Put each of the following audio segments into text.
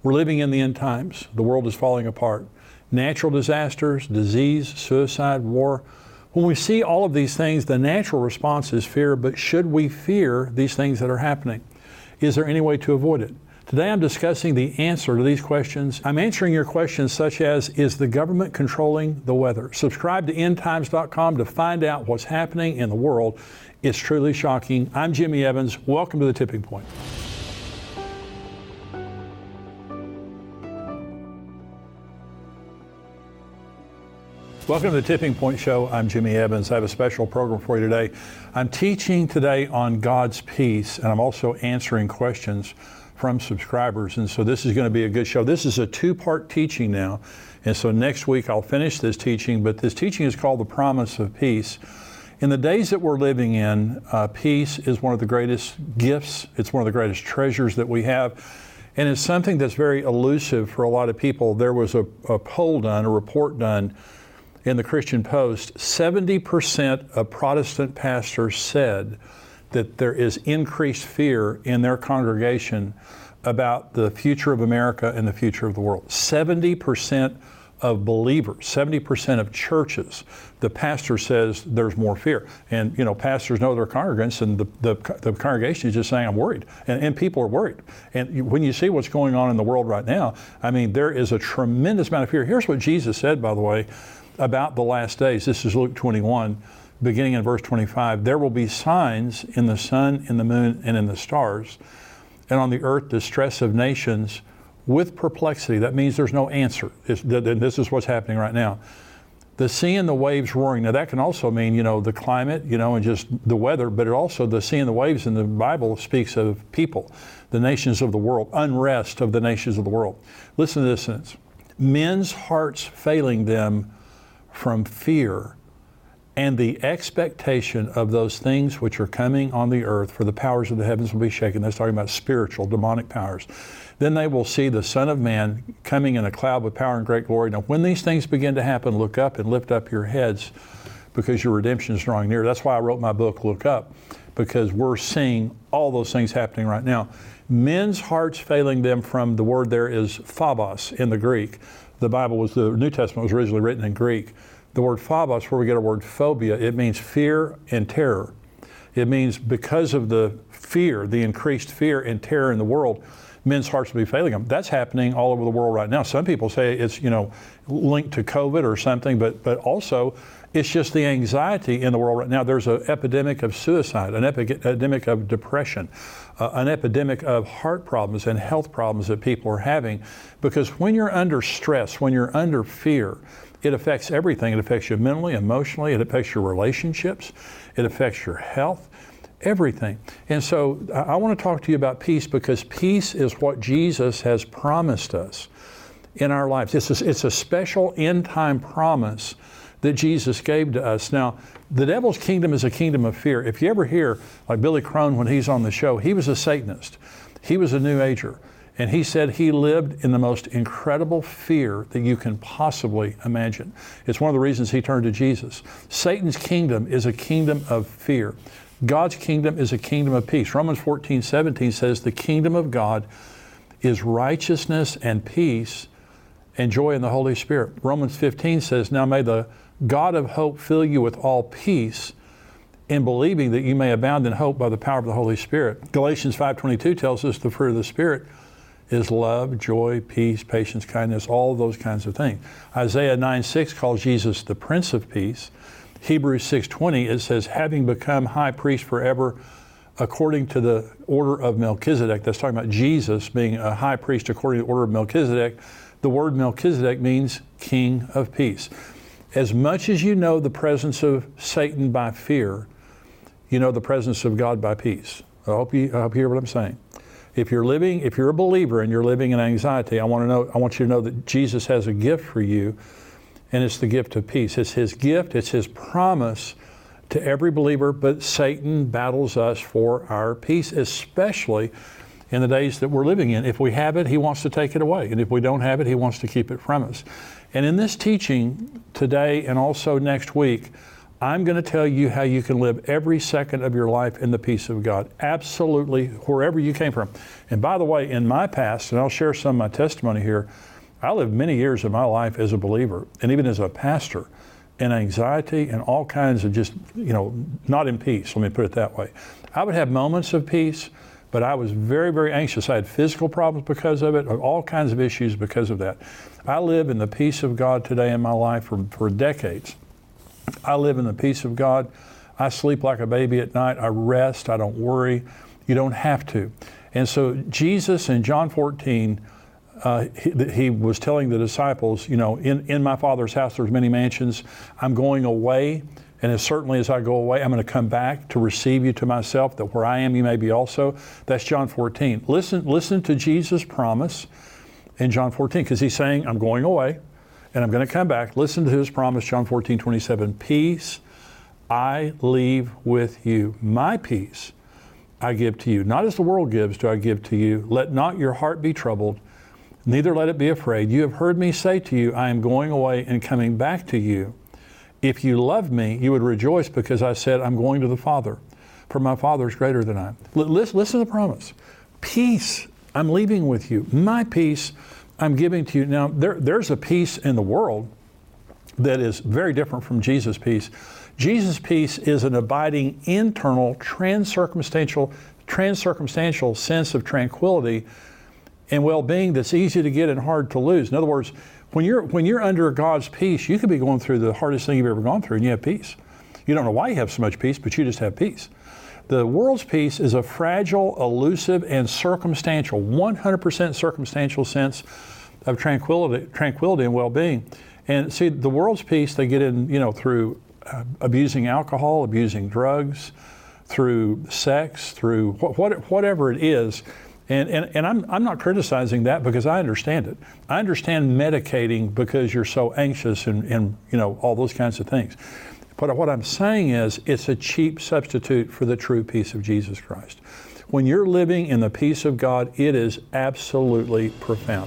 We're living in the end times. The world is falling apart. Natural disasters, disease, suicide, war. When we see all of these things, the natural response is fear, but should we fear these things that are happening? Is there any way to avoid it? Today I'm discussing the answer to these questions. I'm answering your questions such as, is the government controlling the weather? Subscribe to endtimes.com to find out what's happening in the world. It's truly shocking. I'm Jimmy Evans. Welcome to The Tipping Point. Welcome to The Tipping Point Show. I'm Jimmy Evans. I have a special program for you today. I'm teaching today on God's peace, and I'm also answering questions from subscribers. And so this is going to be a good show. This is a two-part teaching now. And so next week I'll finish this teaching, but this teaching is called The Promise of Peace. In the days that we're living in, peace is one of the greatest gifts. It's one of the greatest treasures that we have. And it's something that's very elusive for a lot of people. There was a poll done, a report done in the Christian Post. 70% of Protestant pastors said that there is increased fear in their congregation about the future of America and the future of the world. 70% of believers, 70% of churches, the pastor says there's more fear. And, you know, pastors know their congregants, and the congregation is just saying, I'm worried. And people are worried. And when you see what's going on in the world right now, I mean, there is a tremendous amount of fear. Here's what Jesus said, by the way, about the last days. This is Luke 21. Beginning in verse 25, there will be signs in the sun, in the moon, and in the stars, and on the earth distress of nations with perplexity. That means there's no answer. This is what's happening right now. The sea and the waves roaring. Now that can also mean, you know, the climate, you know, and just the weather, but it also, the sea and the waves in the Bible speaks of people, the nations of the world, unrest of the nations of the world. Listen to this sentence. Men's hearts failing them from fear and the expectation of those things which are coming on the earth, for the powers of the heavens will be shaken. That's talking about spiritual, demonic powers. Then they will see the Son of Man coming in a cloud with power and great glory. Now, when these things begin to happen, look up and lift up your heads, because your redemption is drawing near. That's why I wrote my book, Look Up, because we're seeing all those things happening right now. Men's hearts failing them, from the word there is phobos in the Greek. The New Testament was originally written in Greek. The word phobos, where we get our word phobia, it means fear and terror. It means because of the fear, the increased fear and terror in the world, men's hearts will be failing them. That's happening all over the world right now. Some people say it's, you know, linked to COVID or something, but also it's just the anxiety in the world right now. There's an epidemic of suicide, an epidemic of depression, an epidemic of heart problems and health problems that people are having. Because when you're under stress, when you're under fear, it affects everything. It affects you mentally, emotionally. It affects your relationships. It affects your health, everything. And so I want to talk to you about peace, because peace is what Jesus has promised us in our lives. It's a special end-time promise that Jesus gave to us. Now, the devil's kingdom is a kingdom of fear. If you ever hear, like Billy Crone when he's on the show, he was a Satanist. He was a New Ager. And he said he lived in the most incredible fear that you can possibly imagine. It's one of the reasons he turned to Jesus. Satan's kingdom is a kingdom of fear. God's kingdom is a kingdom of peace. Romans 14:17 says the kingdom of God is righteousness and peace and joy in the Holy Spirit. Romans 15 says, now may the God of hope fill you with all peace in believing, that you may abound in hope by the power of the Holy Spirit. Galatians 5:22 tells us the fruit of the Spirit is love, joy, peace, patience, kindness, all those kinds of things. Isaiah 9:6 calls Jesus the Prince of Peace. Hebrews 6:20, it says, having become high priest forever according to the order of Melchizedek. That's talking about Jesus being a high priest according to the order of Melchizedek. The word Melchizedek means King of Peace. As much as you know the presence of Satan by fear, you know the presence of God by peace. I hope you hear what I'm saying. If you're a believer and you're living in anxiety, I want you to know that Jesus has a gift for you, and it's the gift of peace. It's His gift, it's His promise to every believer, but Satan battles us for our peace, especially in the days that we're living in. If we have it, he wants to take it away. And if we don't have it, he wants to keep it from us. And in this teaching today and also next week, I'm going to tell you how you can live every second of your life in the peace of God. Absolutely, wherever you came from. And by the way, in my past, and I'll share some of my testimony here, I lived many years of my life as a believer and even as a pastor in anxiety and all kinds of just, not in peace, let me put it that way. I would have moments of peace, but I was very, very anxious. I had physical problems because of it, all kinds of issues because of that. I live in the peace of God today in my life for decades. I live in the peace of God. I sleep like a baby at night. I rest. I don't worry. You don't have to. And so Jesus in John 14, he was telling the disciples, in my Father's house there's many mansions. I'm going away, and as certainly as I go away, I'm going to come back to receive you to myself, that where I am you may be also. That's John 14. Listen to Jesus' promise in John 14, because he's saying, I'm going away, and I'm going to come back. Listen to his promise, John 14:27. Peace I leave with you. My peace I give to you. Not as the world gives do I give to you. Let not your heart be troubled, neither let it be afraid. You have heard me say to you, I am going away and coming back to you. If you loved me, you would rejoice because I said, I'm going to the Father, for my Father is greater than I. Listen to the promise. Peace I'm leaving with you. My peace I'm giving to you. Now, there's a peace in the world that is very different from Jesus' peace. Jesus' peace is an abiding, internal, transcircumstantial sense of tranquility and well-being that's easy to get and hard to lose. In other words, when you're under God's peace, you could be going through the hardest thing you've ever gone through and you have peace. You don't know why you have so much peace, but you just have peace. The world's peace is a fragile, elusive, and circumstantial, 100% circumstantial sense of tranquility and well-being. And see, the world's peace, they get in, through abusing alcohol, abusing drugs, through sex, through whatever it is. And I'm not criticizing that because I understand it. I understand medicating because you're so anxious and all those kinds of things. But what I'm saying is it's a cheap substitute for the true peace of Jesus Christ. When you're living in the peace of God, it is absolutely profound.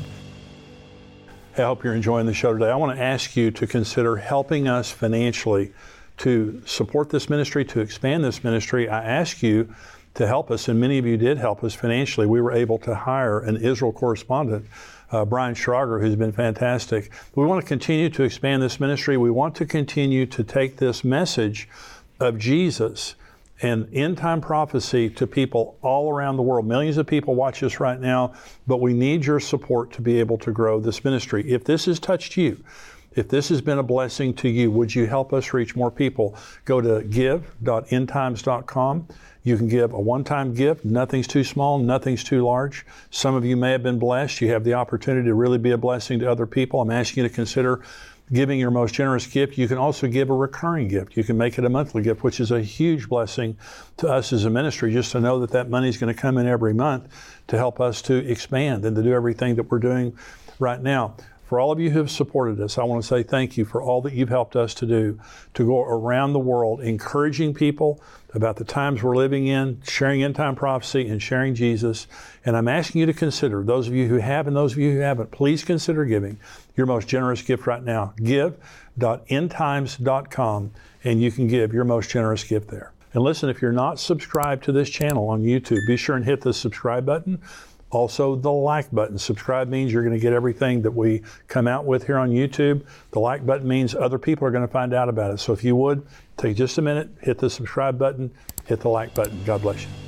Hey, I hope you're enjoying the show today. I want to ask you to consider helping us financially to support this ministry, to expand this ministry. I ask you to help us, and many of you did help us financially. We were able to hire an Israel correspondent, Brian Schrager, who's been fantastic. We want to continue to expand this ministry. We want to continue to take this message of Jesus and end-time prophecy to people all around the world. Millions of people watch us right now, but we need your support to be able to grow this ministry. If this has touched you, if this has been a blessing to you, would you help us reach more people? Go to give.endtimes.com. You can give a one-time gift. Nothing's too small, nothing's too large. Some of you may have been blessed. You have the opportunity to really be a blessing to other people. I'm asking you to consider giving your most generous gift. You can also give a recurring gift. You can make it a monthly gift, which is a huge blessing to us as a ministry, just to know that that money is going to come in every month to help us to expand and to do everything that we're doing right now. For all of you who have supported us, I want to say thank you for all that you've helped us to do, to go around the world encouraging people about the times we're living in, sharing end-time prophecy and sharing Jesus. And I'm asking you to consider, those of you who have and those of you who haven't, please consider giving your most generous gift right now. Give.endtimes.com, and you can give your most generous gift there. And listen, if you're not subscribed to this channel on YouTube, be sure and hit the subscribe button. Also, the like button. Subscribe means you're going to get everything that we come out with here on YouTube. The like button means other people are going to find out about it. So if you would, take just a minute, hit the subscribe button, hit the like button. God bless you.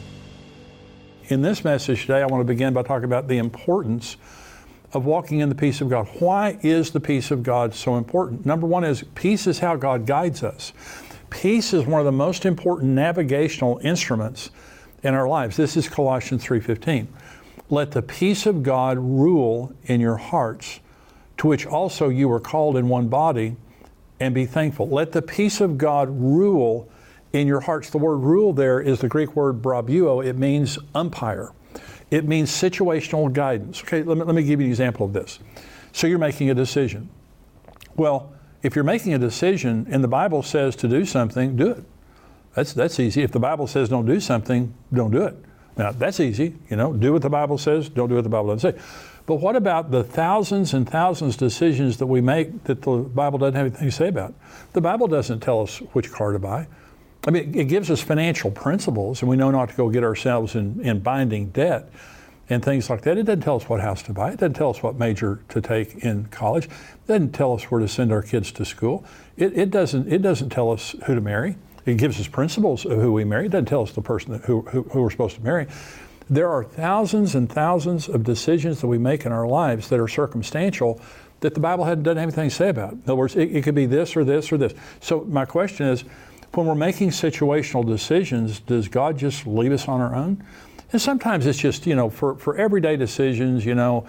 In this message today, I want to begin by talking about the importance of walking in the peace of God. Why is the peace of God so important? Number one is peace is how God guides us. Peace is one of the most important navigational instruments in our lives. This is Colossians 3:15. Let the peace of God rule in your hearts, to which also you were called in one body, and be thankful. Let the peace of God rule in your hearts. The word rule there is the Greek word brabuo. It means umpire. It means situational guidance. Okay, let me give you an example of this. So you're making a decision. Well, if you're making a decision and the Bible says to do something, do it. That's easy. If the Bible says don't do something, don't do it. Now, that's easy, do what the Bible says, don't do what the Bible doesn't say. But what about the thousands and thousands of decisions that we make that the Bible doesn't have anything to say about? The Bible doesn't tell us which car to buy. I mean, it gives us financial principles, and we know not to go get ourselves in binding debt and things like that. It doesn't tell us what house to buy. It doesn't tell us what major to take in college. It doesn't tell us where to send our kids to school. It doesn't tell us who to marry. It gives us principles of who we marry. It doesn't tell us the person who we're supposed to marry. There are thousands and thousands of decisions that we make in our lives that are circumstantial that the Bible doesn't have anything to say about. In other words, it could be this or this or this. So my question is, when we're making situational decisions, does God just leave us on our own? And sometimes it's just, for everyday decisions,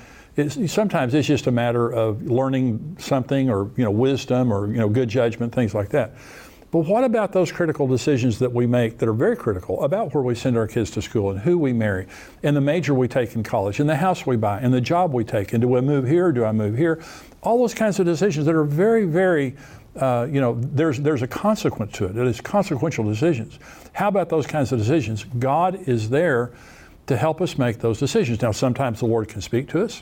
sometimes it's just a matter of learning something or, wisdom or, good judgment, things like that. But what about those critical decisions that we make that are very critical about where we send our kids to school and who we marry and the major we take in college and the house we buy and the job we take and do I move here or do I move here? All those kinds of decisions that are very, very, there's a consequence to it. It is consequential decisions. How about those kinds of decisions? God is there to help us make those decisions. Now, sometimes the Lord can speak to us.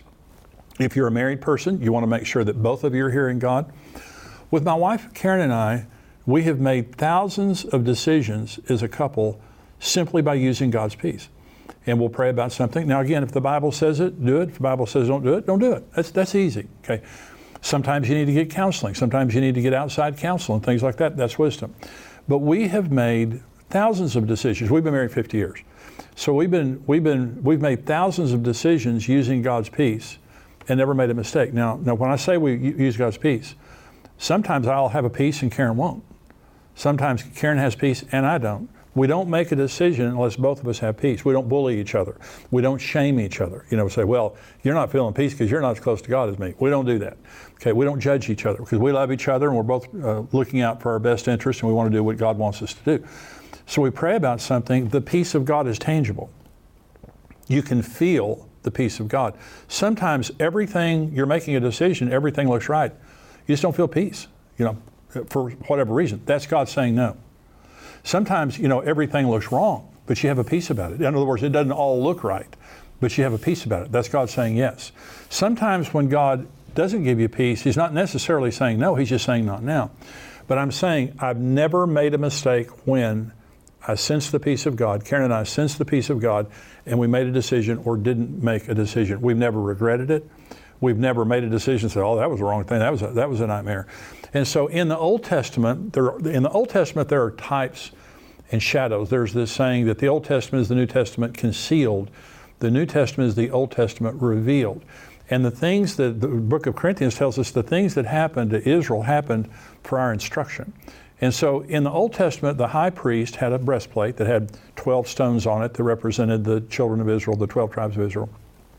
If you're a married person, you want to make sure that both of you are hearing God. With my wife, Karen, and I, we have made thousands of decisions as a couple simply by using God's peace. And we'll pray about something. Now, again, if the Bible says it, do it. If the Bible says don't do it, don't do it. That's easy, okay? Sometimes you need to get counseling. Sometimes you need to get outside counsel and things like that. That's wisdom. But we have made thousands of decisions. We've been married 50 years. So we've made thousands of decisions using God's peace and never made a mistake. Now when I say we use God's peace, sometimes I'll have a peace and Karen won't. Sometimes Karen has peace and I don't. We don't make a decision unless both of us have peace. We don't bully each other. We don't shame each other. Say, well, you're not feeling peace because you're not as close to God as me. We don't do that. Okay, we don't judge each other because we love each other and we're both looking out for our best interest and we want to do what God wants us to do. So we pray about something. The peace of God is tangible. You can feel the peace of God. Sometimes everything, you're making a decision, everything looks right. You just don't feel peace, for whatever reason. That's God saying no. Sometimes, everything looks wrong, but you have a peace about it. In other words, it doesn't all look right, but you have a peace about it. That's God saying yes. Sometimes when God doesn't give you peace, He's not necessarily saying no, He's just saying not now. But I'm saying I've never made a mistake when I sensed the peace of God. Karen and I sensed the peace of God, and we made a decision or didn't make a decision. We've never regretted it. We've never made a decision and said, "Oh, that was the wrong thing. That was a nightmare." And so, in the Old Testament, there are types and shadows. There's this saying that the Old Testament is the New Testament concealed. The New Testament is the Old Testament revealed. And the things that the book of Corinthians tells us, the things that happened to Israel happened for our instruction. And so in the Old Testament, the high priest had a breastplate that had 12 stones on it that represented the children of Israel, the 12 tribes of Israel.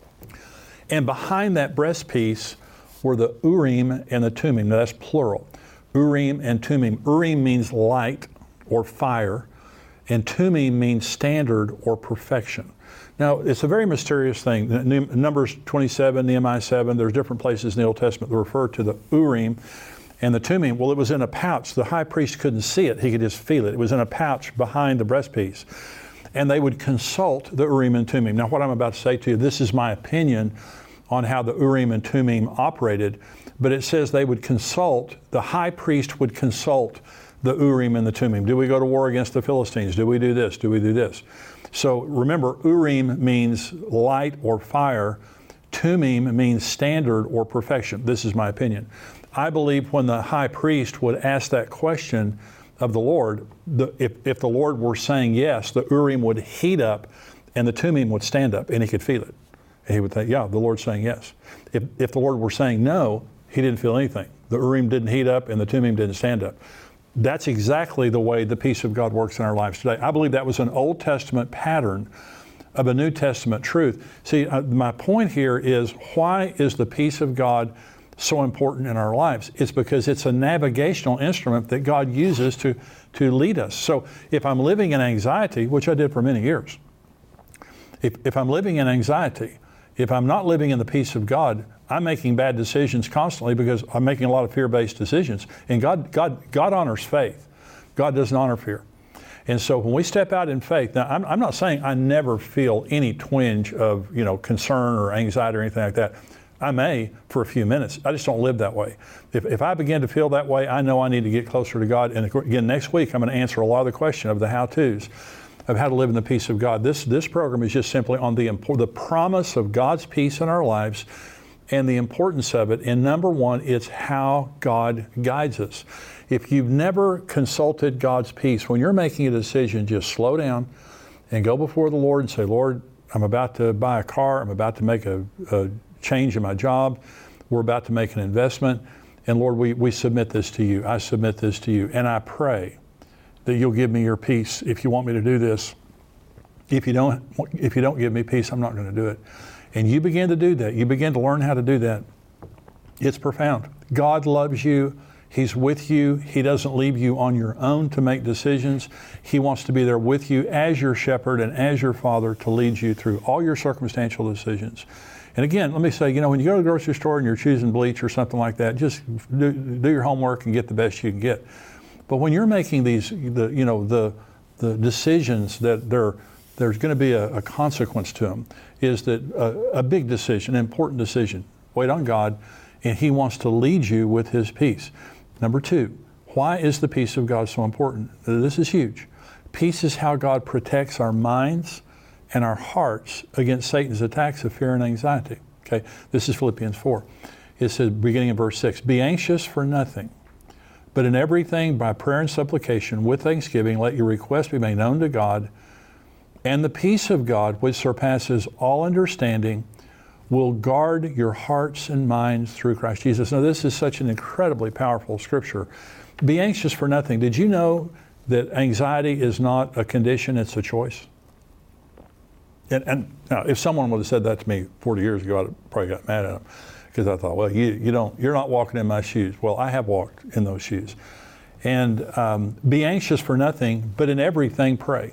And behind that breastpiece were the Urim and the Thummim. Now that's plural. Urim and Thummim. Urim means light or fire, and Thummim means standard or perfection. Now, it's a very mysterious thing. Numbers 27, Nehemiah 7, there's different places in the Old Testament that refer to the Urim and the Thummim. Well, it was in a pouch. The high priest couldn't see it. He could just feel it. It was in a pouch behind the breastpiece. And they would consult the Urim and Thummim. Now, what I'm about to say to you, this is my opinion on how the Urim and Thummim operated, but it says they would consult, the high priest would consult the Urim and the Thummim. Do we go to war against the Philistines? Do we do this? Do we do this? So remember, Urim means light or fire. Thummim means standard or perfection. This is my opinion. I believe when the high priest would ask that question of the Lord, if the Lord were saying yes, the Urim would heat up and the Thummim would stand up and he could feel it. And he would think, yeah, the Lord's saying yes. If the Lord were saying no, he didn't feel anything. The Urim didn't heat up and the Thummim didn't stand up. That's exactly the way the peace of God works in our lives today. I believe that was an Old Testament pattern of a New Testament truth. See, my point here is, why is the peace of God so important in our lives? It's because it's a navigational instrument that God uses to lead us. So if I'm living in anxiety, which I did for many years, if I'm living in anxiety, if I'm not living in the peace of God, I'm making bad decisions constantly because I'm making a lot of fear-based decisions. And God honors faith. God doesn't honor fear. And so when we step out in faith, now I'm not saying I never feel any twinge of concern or anxiety or anything like that. I may for a few minutes. I just don't live that way. If I begin to feel that way, I know I need to get closer to God. And again, next week I'm going to answer a lot of the question of the how-tos of how to live in the peace of God. This program is just simply on the promise of God's peace in our lives and the importance of it. And number one, it's how God guides us. If you've never consulted God's peace, when you're making a decision, just slow down and go before the Lord and say, Lord, I'm about to buy a car. I'm about to make a change in my job. We're about to make an investment. And Lord, we submit this to you. I submit this to you. And I pray that you'll give me your peace if you want me to do this. If you don't give me peace, I'm not going to do it. And you begin to do that. You begin to learn how to do that. It's profound. God loves you. He's with you. He doesn't leave you on your own to make decisions. He wants to be there with you as your shepherd and as your father to lead you through all your circumstantial decisions. And again, let me say, when you go to the grocery store and you're choosing bleach or something like that, just do your homework and get the best you can get. But when you're making the decisions that there's going to be a consequence to them, is that a big decision, an important decision. Wait on God, and He wants to lead you with His peace. Number two, why is the peace of God so important? This is huge. Peace is how God protects our minds and our hearts against Satan's attacks of fear and anxiety. Okay, this is Philippians 4. It says, beginning in verse 6, be anxious for nothing, but in everything by prayer and supplication with thanksgiving, let your requests be made known to God, and the peace of God, which surpasses all understanding, will guard your hearts and minds through Christ Jesus. Now, this is such an incredibly powerful scripture. Be anxious for nothing. Did you know that anxiety is not a condition, it's a choice? And now, if someone would have said that to me 40 years ago, I'd probably got mad at them, because I thought, well, you're not walking in my shoes. Well, I have walked in those shoes. And be anxious for nothing, but in everything pray.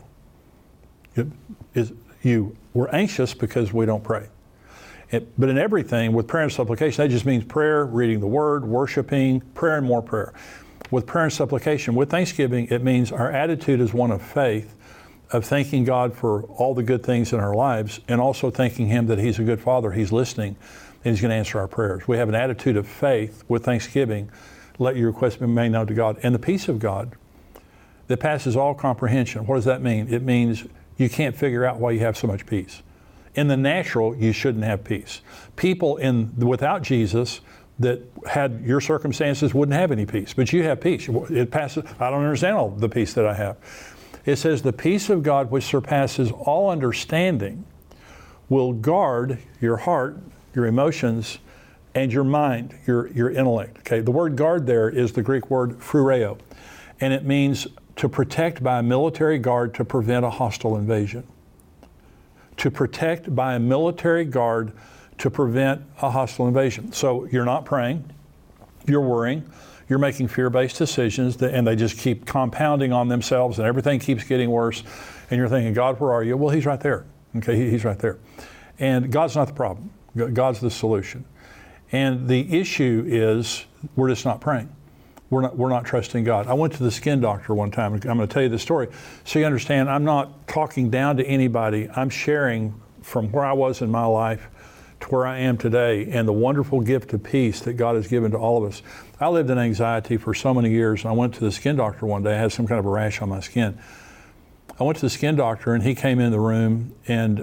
We're anxious because we don't pray. But in everything, with prayer and supplication, that just means prayer, reading the Word, worshiping, prayer and more prayer. With prayer and supplication, with thanksgiving, it means our attitude is one of faith, of thanking God for all the good things in our lives, and also thanking Him that He's a good Father, He's listening, and He's going to answer our prayers. We have an attitude of faith with thanksgiving. Let your requests be made known to God. And the peace of God that passes all comprehension. What does that mean? It means you can't figure out why you have so much peace. In the natural, you shouldn't have peace. People without Jesus that had your circumstances wouldn't have any peace, but you have peace. It passes. I don't understand all the peace that I have. It says the peace of God, which surpasses all understanding, will guard your heart, your emotions, and your mind, your intellect. Okay, the word guard there is the Greek word phroureo, and it means to protect by a military guard to prevent a hostile invasion. To protect by a military guard to prevent a hostile invasion. So you're not praying, you're worrying, you're making fear-based decisions, and they just keep compounding on themselves, and everything keeps getting worse, and you're thinking, God, where are you? Well, He's right there. Okay, He's right there. And God's not the problem. God's the solution. And the issue is we're just not praying. We're not trusting God. I went to the skin doctor one time. I'm going to tell you the story so you understand I'm not talking down to anybody. I'm sharing from where I was in my life to where I am today and the wonderful gift of peace that God has given to all of us. I lived in anxiety for so many years, and I went to the skin doctor one day. I had some kind of a rash on my skin. I went to the skin doctor, and he came in the room, and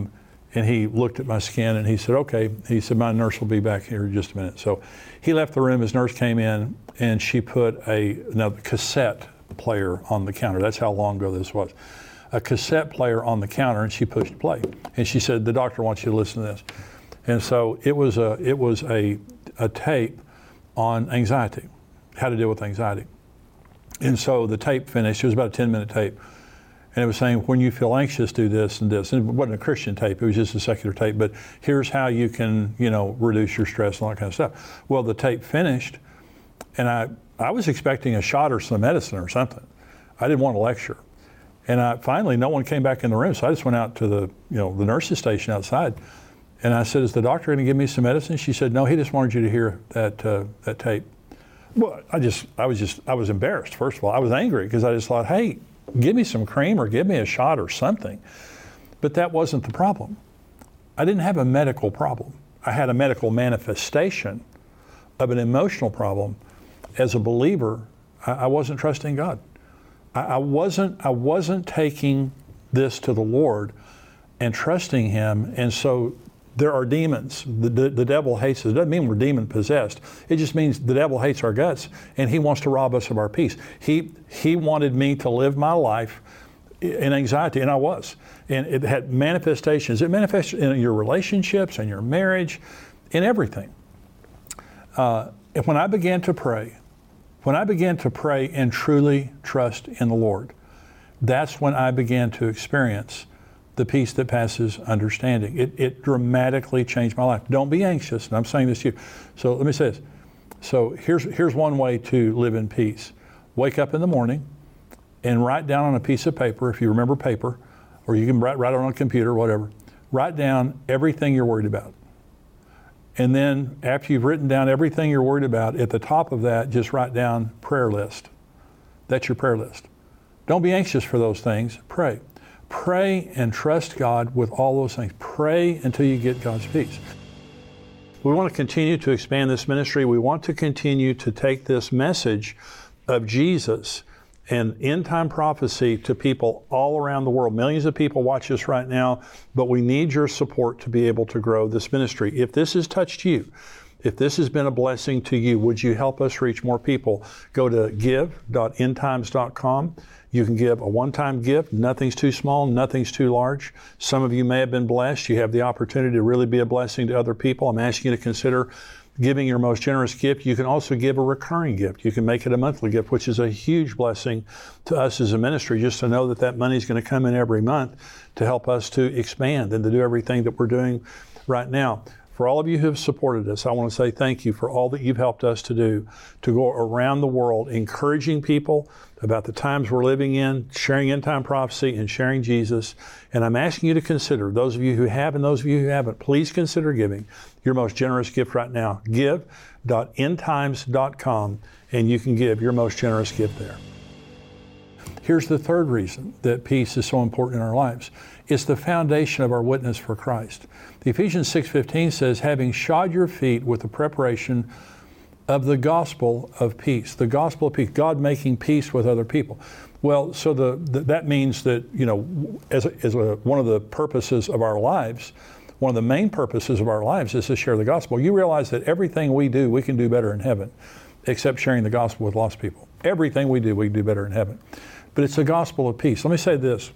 he looked at my skin, and he said, okay. He said, my nurse will be back here in just a minute. So he left the room. His nurse came in, and she put another cassette player on the counter. That's how long ago this was. A cassette player on the counter, and she pushed play. And she said, the doctor wants you to listen to this. And so it was a tape on anxiety, how to deal with anxiety. And so the tape finished. It was about a 10-minute tape. And it was saying, when you feel anxious, do this and this. And it wasn't a Christian tape, it was just a secular tape. But here's how you can, reduce your stress and all that kind of stuff. Well, the tape finished, and I was expecting a shot or some medicine or something. I didn't want a lecture. And finally, no one came back in the room, so I just went out to the nurse's station outside. And I said, is the doctor going to give me some medicine? She said, no, he just wanted you to hear that tape. Well, I was embarrassed, first of all. I was angry because I just thought, hey, give me some cream or give me a shot or something. But that wasn't the problem. I didn't have a medical problem. I had a medical manifestation of an emotional problem. As a believer, I wasn't trusting God. I wasn't taking this to the Lord and trusting Him. And so there are demons. The devil hates us. It doesn't mean we're demon possessed. It just means the devil hates our guts and he wants to rob us of our peace. He wanted me to live my life in anxiety, and I was. And it had manifestations. It manifests in your relationships, in your marriage, in everything. And when I began to pray and truly trust in the Lord, that's when I began to experience the peace that passes understanding. It dramatically changed my life. Don't be anxious, and I'm saying this to you. So let me say this. So here's one way to live in peace. Wake up in the morning and write down on a piece of paper, if you remember paper, or you can write it on a computer, whatever. Write down everything you're worried about. And then after you've written down everything you're worried about, at the top of that, just write down prayer list. That's your prayer list. Don't be anxious for those things. Pray. Pray and trust God with all those things. Pray until you get God's peace. We want to continue to expand this ministry. We want to continue to take this message of Jesus and end-time prophecy to people all around the world. Millions of people watch us right now, but we need your support to be able to grow this ministry. If this has touched you, if this has been a blessing to you, would you help us reach more people? Go to give.endtimes.com. You can give a one-time gift. Nothing's too small, nothing's too large. Some of you may have been blessed. You have the opportunity to really be a blessing to other people. I'm asking you to consider giving your most generous gift. You can also give a recurring gift. You can make it a monthly gift, which is a huge blessing to us as a ministry, just to know that that money is going to come in every month to help us to expand and to do everything that we're doing right now. For all of you who have supported us, I want to say thank you for all that you've helped us to do, to go around the world encouraging people about the times we're living in, sharing end-time prophecy and sharing Jesus. And I'm asking you to consider, those of you who have and those of you who haven't, please consider giving your most generous gift right now. Give.endtimes.com, and you can give your most generous gift there. Here's the third reason that peace is so important in our lives. It's the foundation of our witness for Christ. The Ephesians 6:15 says, having shod your feet with the preparation of the gospel of peace. The gospel of peace, God making peace with other people. Well, so that means that, you know, one of the purposes of our lives, one of the main purposes of our lives is to share the gospel. You realize that everything we do, we can do better in heaven, except sharing the gospel with lost people. Everything we do, we can do better in heaven. But it's the gospel of peace. Let me say this.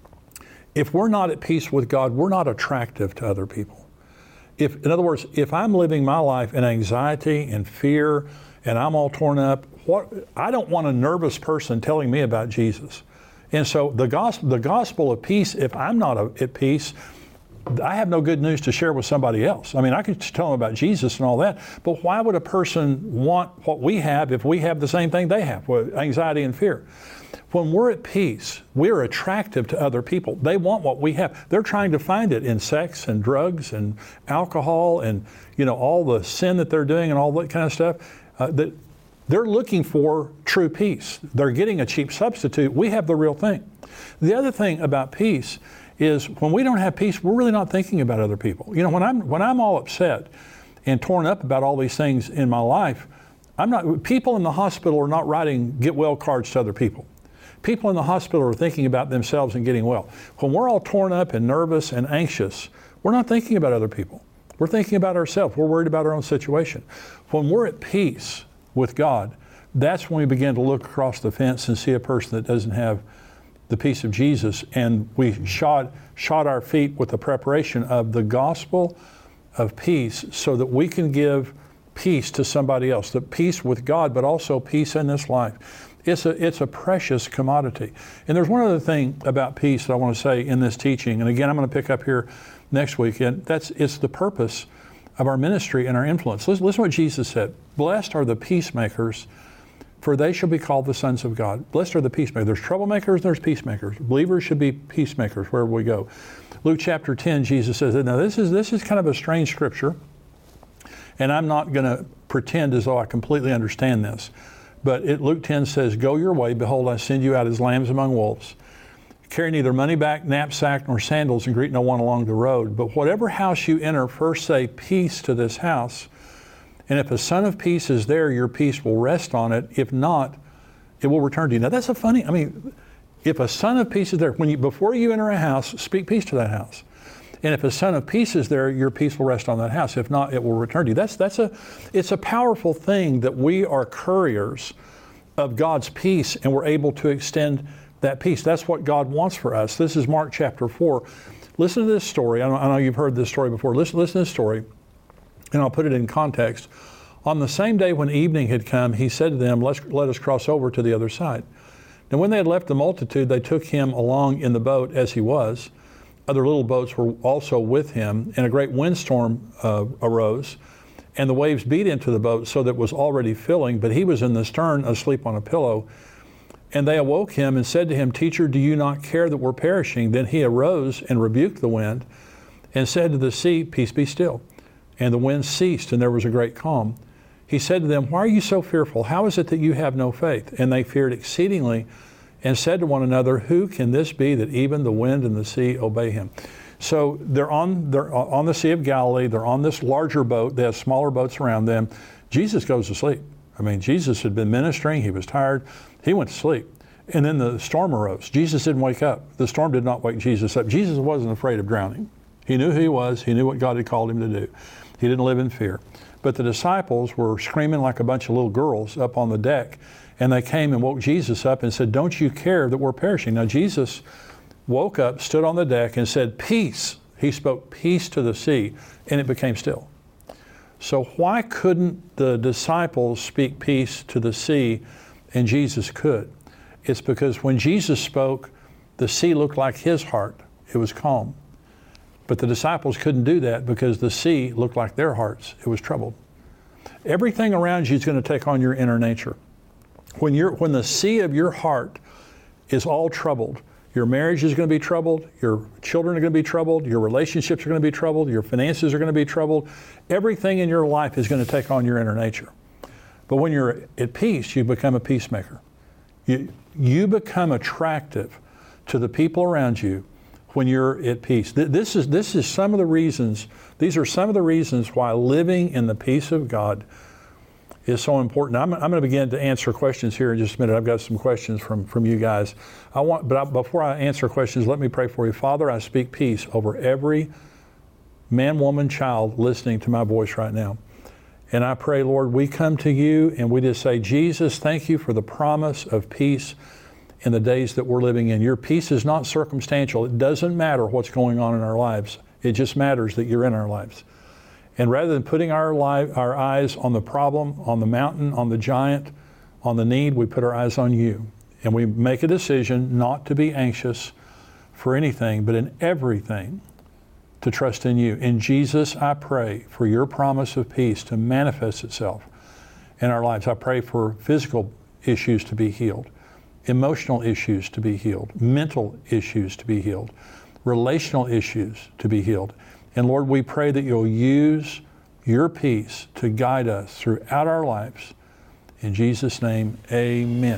If we're not at peace with God, we're not attractive to other people. In other words, if I'm living my life in anxiety and fear and I'm all torn up, I don't want a nervous person telling me about Jesus. And so the gospel of peace, if I'm not at peace, I have no good news to share with somebody else. I mean, I could tell them about Jesus and all that, but why would a person want what we have if we have the same thing they have, anxiety and fear? When we're at peace, we're attractive to other people. They want what we have. They're trying to find it in sex and drugs and alcohol and, you know, all the sin that they're doing and all that kind of stuff. That they're looking for true peace. They're getting a cheap substitute. We have the real thing. The other thing about peace is when we don't have peace, we're really not thinking about other people. You know, when I'm all upset and torn up about all these things in my life, people in the hospital are not writing get well cards to other people. People in the hospital are thinking about themselves and getting well. When we're all torn up and nervous and anxious, we're not thinking about other people. We're thinking about ourselves. We're worried about our own situation. When we're at peace with God, that's when we begin to look across the fence and see a person that doesn't have the peace of Jesus, and we shod our feet with the preparation of the gospel of peace so that we can give peace to somebody else, the peace with God, but also peace in this life. It's a precious commodity. And there's one other thing about peace that I want to say in this teaching, and again, I'm going to pick up here next week, and it's the purpose of our ministry and our influence. Listen to what Jesus said. Blessed are the peacemakers, for they shall be called the sons of God. Blessed are the peacemakers. There's troublemakers, there's peacemakers. Believers should be peacemakers wherever we go. Luke chapter 10, Jesus says, now this is kind of a strange scripture, and I'm not going to pretend as though I completely understand this. But Luke 10 says, go your way, behold, I send you out as lambs among wolves. Carry neither money bag, knapsack, nor sandals, and greet no one along the road. But whatever house you enter, first say, peace to this house. And if a son of peace is there, your peace will rest on it. If not, it will return to you. Now that's a funny, if a son of peace is there, before you enter a house, speak peace to that house. And if a son of peace is there, your peace will rest on that house. If not, it will return to you. It's a powerful thing that we are couriers of God's peace, and we're able to extend that peace. That's what God wants for us. This is Mark chapter 4. Listen to this story. I know you've heard this story before. Listen to this story, and I'll put it in context. On the same day when evening had come, he said to them, let us cross over to the other side. Now when they had left the multitude, they took him along in the boat as he was. Other little boats were also with him, and a great windstorm arose, and the waves beat into the boat so that it was already filling, but he was in the stern asleep on a pillow. And they awoke him and said to him, Teacher, do you not care that we're perishing? Then he arose and rebuked the wind and said to the sea, Peace, be still. And the wind ceased, and there was a great calm. He said to them, Why are you so fearful? How is it that you have no faith? And they feared exceedingly and said to one another, Who can this be that even the wind and the sea obey him? So they're on the Sea of Galilee. They're on this larger boat. They have smaller boats around them. Jesus goes to sleep. Jesus had been ministering. He was tired. He went to sleep. And then the storm arose. Jesus didn't wake up. The storm did not wake Jesus up. Jesus wasn't afraid of drowning. He knew who he was. He knew what God had called him to do. He didn't live in fear. But the disciples were screaming like a bunch of little girls up on the deck. And they came and woke Jesus up and said, Don't you care that we're perishing? Now Jesus woke up, stood on the deck, and said, Peace. He spoke peace to the sea, and it became still. So why couldn't the disciples speak peace to the sea and Jesus could? It's because when Jesus spoke, the sea looked like his heart. It was calm. But the disciples couldn't do that because the sea looked like their hearts. It was troubled. Everything around you is going to take on your inner nature. When the sea of your heart is all troubled, your marriage is going to be troubled, your children are going to be troubled, your relationships are going to be troubled, your finances are going to be troubled. Everything in your life is going to take on your inner nature. But when you're at peace, you become a peacemaker. You become attractive to the people around you when you're at peace. This is some of the reasons, these are some of the reasons why living in the peace of God is so important. I'm going to begin to answer questions here in just a minute. I've got some questions from you guys. Before I answer questions, let me pray for you. Father, I speak peace over every man, woman, child listening to my voice right now. And I pray, Lord, we come to you and we just say, Jesus, thank you for the promise of peace in the days that we're living in. Your peace is not circumstantial. It doesn't matter what's going on in our lives. It just matters that you're in our lives. And rather than putting our eyes on the problem, on the mountain, on the giant, on the need, we put our eyes on you. And we make a decision not to be anxious for anything, but in everything to trust in you. In Jesus, I pray for your promise of peace to manifest itself in our lives. I pray for physical issues to be healed, emotional issues to be healed, mental issues to be healed, relational issues to be healed. And Lord, we pray that you'll use your peace to guide us throughout our lives. In Jesus' name, amen.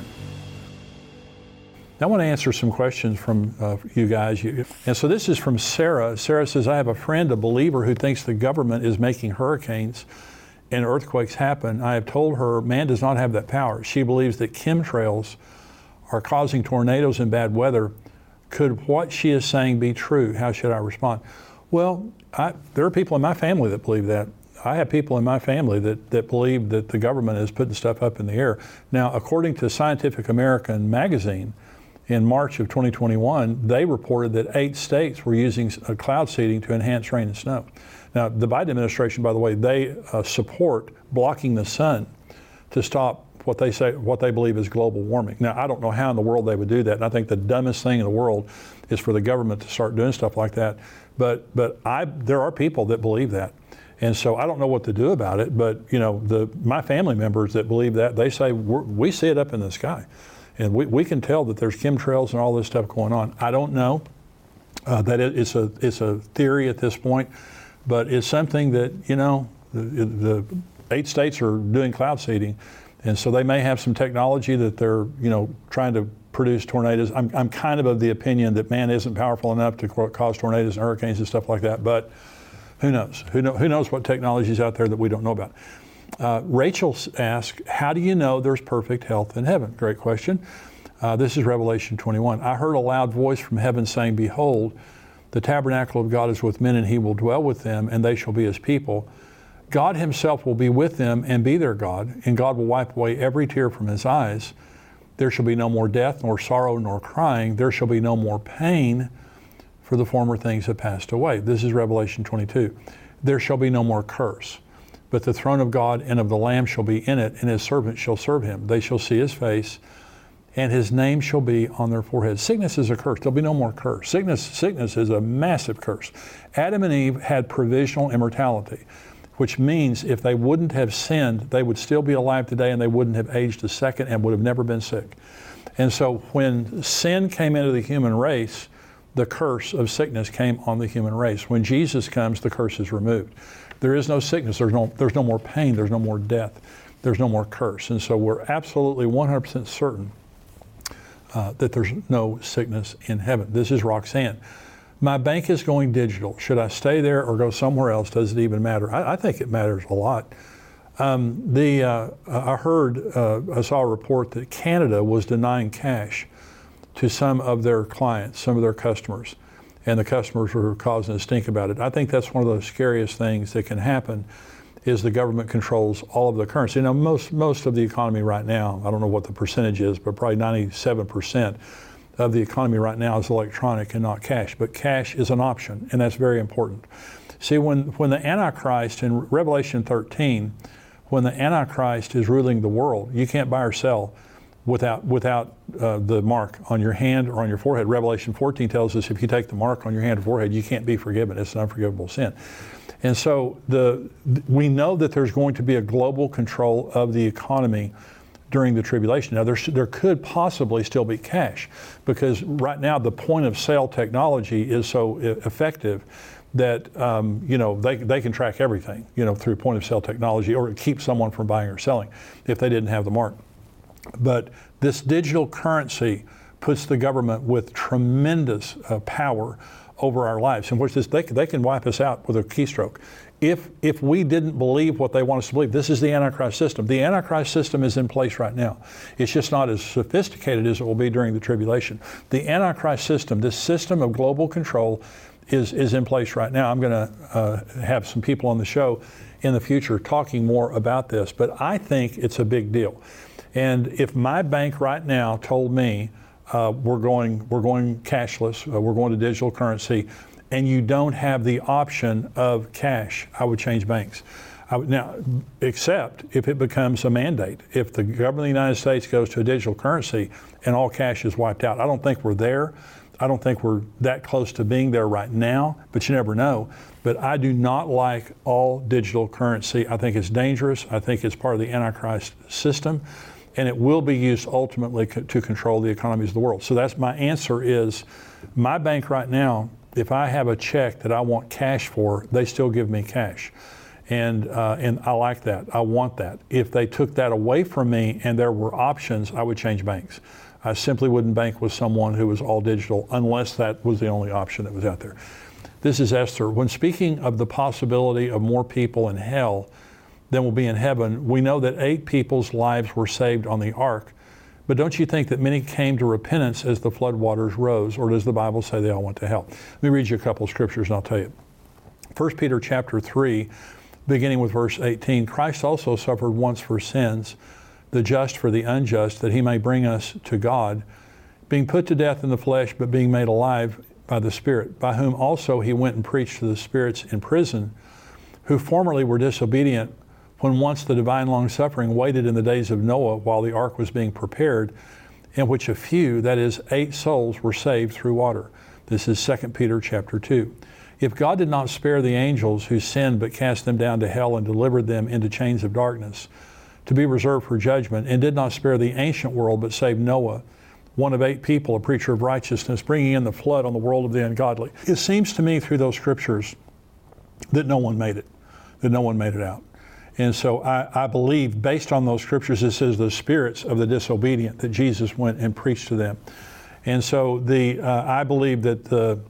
Now I want to answer some questions from you guys. And so this is from Sarah. Sarah says, I have a friend, a believer, who thinks the government is making hurricanes and earthquakes happen. I have told her man does not have that power. She believes that chemtrails are causing tornadoes and bad weather. Could what she is saying be true? How should I respond? Well, there are people in my family that believe that. I have people in my family that believe that the government is putting stuff up in the air. Now, according to Scientific American magazine, in March of 2021, they reported that 8 states were using cloud seeding to enhance rain and snow. Now, the Biden administration, by the way, they support blocking the sun to stop what they believe is global warming. Now, I don't know how in the world they would do that, and I think the dumbest thing in the world is for the government to start doing stuff like that. But there are people that believe that. And so I don't know what to do about it, but my family members that believe that, they say we see it up in the sky. And we can tell that there's chemtrails and all this stuff going on. I don't know that it's a theory at this point, but it's something that, the 8 states are doing cloud seeding. And so they may have some technology that they're, trying to produce tornadoes. I'm kind of the opinion that man isn't powerful enough to cause tornadoes and hurricanes and stuff like that, but who knows? Who knows what technology is out there that we don't know about? Rachel asked, how do you know there's perfect health in heaven? Great question. This is Revelation 21. I heard a loud voice from heaven saying, behold, the tabernacle of God is with men, and he will dwell with them, and they shall be his people. God himself will be with them and be their God, and God will wipe away every tear from his eyes. There shall be no more death, nor sorrow, nor crying. There shall be no more pain, for the former things have passed away. This is Revelation 22. There shall be no more curse, but the throne of God and of the Lamb shall be in it, and his servants shall serve him. They shall see his face, and his name shall be on their foreheads. Sickness is a curse. There'll be no more curse. Sickness is a massive curse. Adam and Eve had provisional immortality, which means if they wouldn't have sinned, they would still be alive today, and they wouldn't have aged a second and would have never been sick. And so when sin came into the human race, the curse of sickness came on the human race. When Jesus comes, the curse is removed. There is no sickness. There's no more pain. There's no more death. There's no more curse. And so we're absolutely 100% certain that there's no sickness in heaven. This is Roxanne. My bank is going digital. Should I stay there or go somewhere else? Does it even matter? I think it matters a lot. I saw a report that Canada was denying cash to some of their clients, some of their customers, and the customers were causing a stink about it. I think that's one of the scariest things that can happen, is the government controls all of the currency. Most of the economy right now, I don't know what the percentage is, but probably 97% of the economy right now is electronic and not cash. But cash is an option, and that's very important. See, when the Antichrist, in Revelation 13, when the Antichrist is ruling the world, you can't buy or sell without the mark on your hand or on your forehead. Revelation 14 tells us if you take the mark on your hand or forehead, you can't be forgiven. It's an unforgivable sin. And so we know that there's going to be a global control of the economy during the tribulation. Now, there could possibly still be cash, because right now the point of sale technology is so effective that they can track everything through point of sale technology, or keep someone from buying or selling if they didn't have the mark. But this digital currency puts the government with tremendous power over our lives, in which they can wipe us out with a keystroke. If we didn't believe what they want us to believe, this is the Antichrist system. The Antichrist system is in place right now. It's just not as sophisticated as it will be during the tribulation. The Antichrist system, this system of global control, is in place right now. I'm going to have some people on the show in the future talking more about this, but I think it's a big deal. And if my bank right now told me we're going cashless, we're going to digital currency, and you don't have the option of cash, I would change banks. Now, except if it becomes a mandate. If the government of the United States goes to a digital currency and all cash is wiped out, I don't think we're there. I don't think we're that close to being there right now, but you never know. But I do not like all digital currency. I think it's dangerous. I think it's part of the Antichrist system, and it will be used ultimately to control the economies of the world. So that's my answer is, my bank right now, if I have a check that I want cash for, they still give me cash. And I like that. I want that. If they took that away from me and there were options, I would change banks. I simply wouldn't bank with someone who was all digital unless that was the only option that was out there. This is Esther. When speaking of the possibility of more people in hell than will be in heaven, we know that 8 people's lives were saved on the ark. But don't you think that many came to repentance as the floodwaters rose, or does the Bible say they all went to hell? Let me read you a couple of scriptures and I'll tell you. 1 Peter chapter 3, beginning with verse 18, Christ also suffered once for sins, the just for the unjust, that he may bring us to God, being put to death in the flesh, but being made alive by the Spirit, by whom also he went and preached to the spirits in prison, who formerly were disobedient, when once the divine long-suffering waited in the days of Noah while the ark was being prepared, in which a few, that is 8 souls, were saved through water. This is 2 Peter chapter 2. If God did not spare the angels who sinned, but cast them down to hell and delivered them into chains of darkness, to be reserved for judgment, and did not spare the ancient world, but saved Noah, one of 8 people, a preacher of righteousness, bringing in the flood on the world of the ungodly. It seems to me through those scriptures that no one made it, out. And so I believe, based on those scriptures, it says the spirits of the disobedient, that Jesus went and preached to them. And so I believe that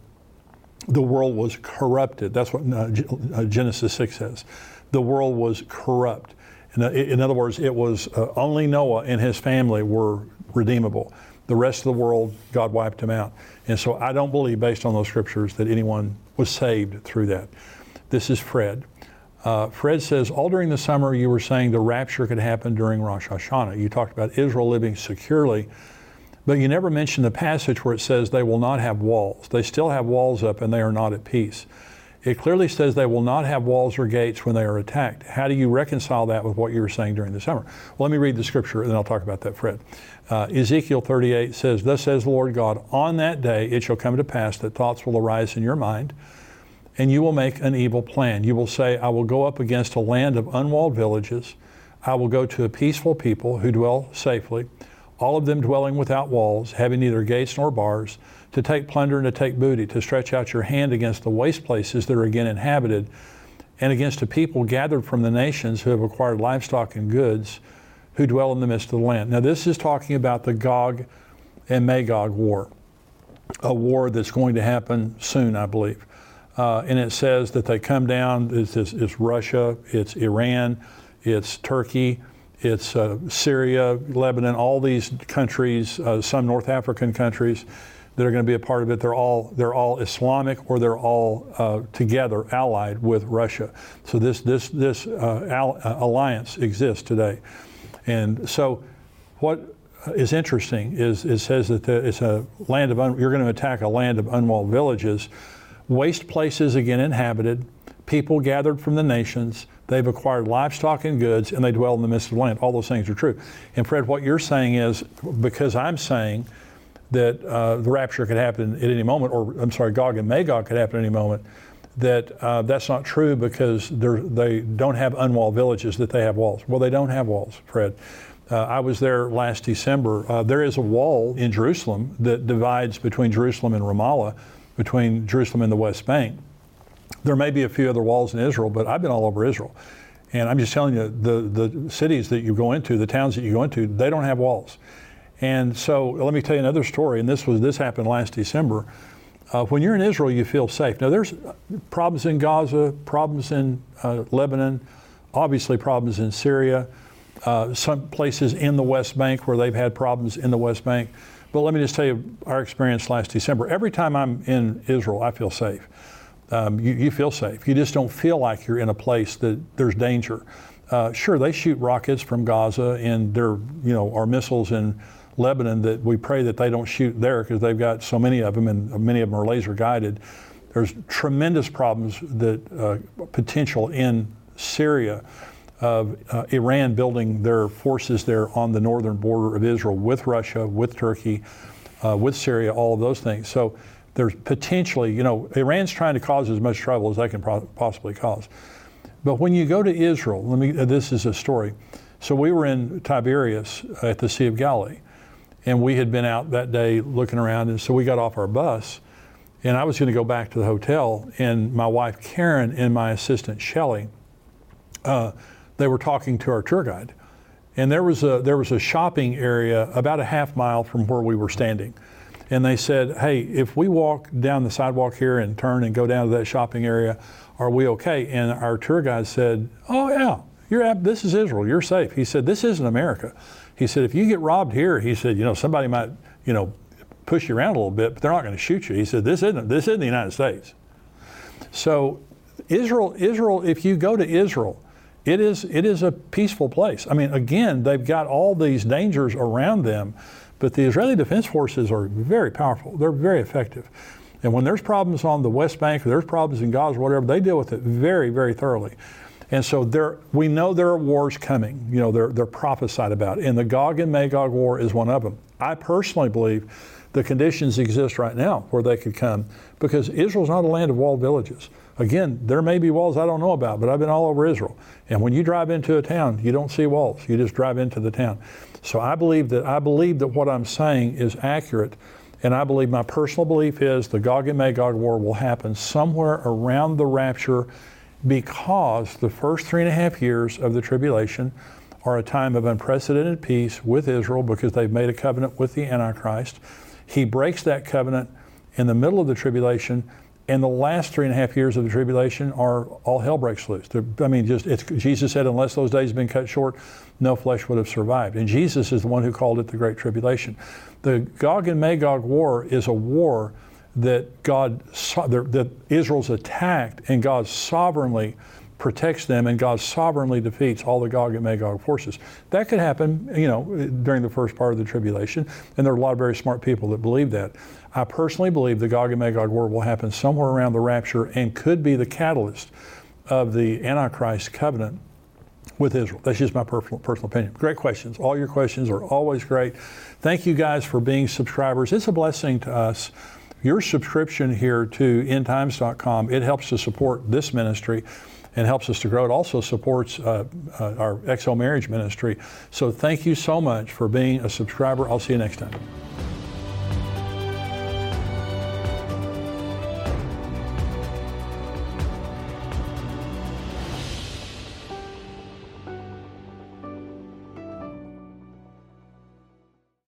the world was corrupted. That's what Genesis 6 says. The world was corrupt. In other words, it was only Noah and his family were redeemable. The rest of the world, God wiped them out. And so I don't believe, based on those scriptures, that anyone was saved through that. This is Fred. Fred says, all during the summer you were saying the rapture could happen during Rosh Hashanah. You talked about Israel living securely, but you never mentioned the passage where it says they will not have walls. They still have walls up and they are not at peace. It clearly says they will not have walls or gates when they are attacked. How do you reconcile that with what you were saying during the summer? Well, let me read the scripture and then I'll talk about that, Fred. Ezekiel 38 says, thus says the Lord God, on that day it shall come to pass that thoughts will arise in your mind, and you will make an evil plan. You will say, I will go up against a land of unwalled villages. I will go to a peaceful people who dwell safely, all of them dwelling without walls, having neither gates nor bars, to take plunder and to take booty, to stretch out your hand against the waste places that are again inhabited, and against a people gathered from the nations who have acquired livestock and goods, who dwell in the midst of the land. Now this is talking about the Gog and Magog war, a war that's going to happen soon, I believe. And it says that they come down, it's Russia, it's Iran, it's Turkey, it's Syria, Lebanon, all these countries, some North African countries that are going to be a part of it. They're all Islamic, or they're all together allied with Russia. So this alliance exists today. And so what is interesting is it says that it's a land of, you're going to attack a land of unwalled villages, waste places again inhabited, people gathered from the nations, they've acquired livestock and goods, and they dwell in the midst of the land. All those things are true. And Fred, what you're saying is, because I'm saying that the rapture could happen at any moment, or I'm sorry, Gog and Magog could happen at any moment, that that's not true because they don't have unwalled villages, that they have walls. Well, they don't have walls, Fred. I was there last December. There is a wall in Jerusalem that divides between Jerusalem and Ramallah, between Jerusalem and the West Bank. There may be a few other walls in Israel, but I've been all over Israel. And I'm just telling you, the cities that you go into, the towns that you go into, they don't have walls. And so let me tell you another story, and this happened last December. When you're in Israel, you feel safe. Now there's problems in Gaza, problems in Lebanon, obviously problems in Syria, some places in the West Bank where they've had problems in the West Bank. But let me just tell you our experience last December. Every time I'm in Israel, I feel safe. You feel safe. You just don't feel like you're in a place that there's danger. Sure, they shoot rockets from Gaza, and there are missiles in Lebanon that we pray that they don't shoot there because they've got so many of them, and many of them are laser guided. There's tremendous problems that potential in Syria of Iran building their forces there on the northern border of Israel with Russia, with Turkey, with Syria, all of those things. So there's potentially, Iran's trying to cause as much trouble as they can possibly cause. But when you go to Israel, this is a story. So we were in Tiberias at the Sea of Galilee, and we had been out that day looking around, and so we got off our bus, and I was going to go back to the hotel, and my wife Karen and my assistant Shelley, they were talking to our tour guide, and there was a shopping area about a half mile from where we were standing. And they said, hey, if we walk down the sidewalk here and turn and go down to that shopping area, are we okay? And our tour guide said, oh yeah, this is Israel, you're safe. He said, this isn't America. He said, if you get robbed here, he said, somebody might, push you around a little bit, but they're not going to shoot you. He said, this isn't the United States. So Israel, if you go to Israel, it is a peaceful place. I mean, again, they've got all these dangers around them, but the Israeli Defense Forces are very powerful. They're very effective. And when there's problems on the West Bank, or there's problems in Gaza, or whatever, they deal with it very, very thoroughly. And so we know there are wars coming. They're prophesied about. And the Gog and Magog war is one of them. I personally believe the conditions exist right now where they could come, because Israel's not a land of walled villages. Again, there may be walls I don't know about, but I've been all over Israel. And when you drive into a town, you don't see walls. You just drive into the town. So I believe that what I'm saying is accurate. And I believe, my personal belief is the Gog and Magog war will happen somewhere around the rapture because the first 3.5 years of the tribulation are a time of unprecedented peace with Israel because they've made a covenant with the Antichrist. He breaks that covenant in the middle of the tribulation, and the last 3.5 years of the tribulation are all hell breaks loose. Jesus said, unless those days had been cut short, no flesh would have survived. And Jesus is the one who called it the Great Tribulation. The Gog and Magog war is a war that that Israel's attacked, and God sovereignly protects them, and God sovereignly defeats all the Gog and Magog forces. That could happen, during the first part of the tribulation, and there are a lot of very smart people that believe that. I personally believe the Gog and Magog war will happen somewhere around the rapture and could be the catalyst of the Antichrist covenant with Israel. That's just my personal opinion. Great questions. All your questions are always great. Thank you guys for being subscribers. It's a blessing to us. Your subscription here to endtimes.com, it helps to support this ministry and helps us to grow. It also supports our XO Marriage Ministry. So thank you so much for being a subscriber. I'll see you next time.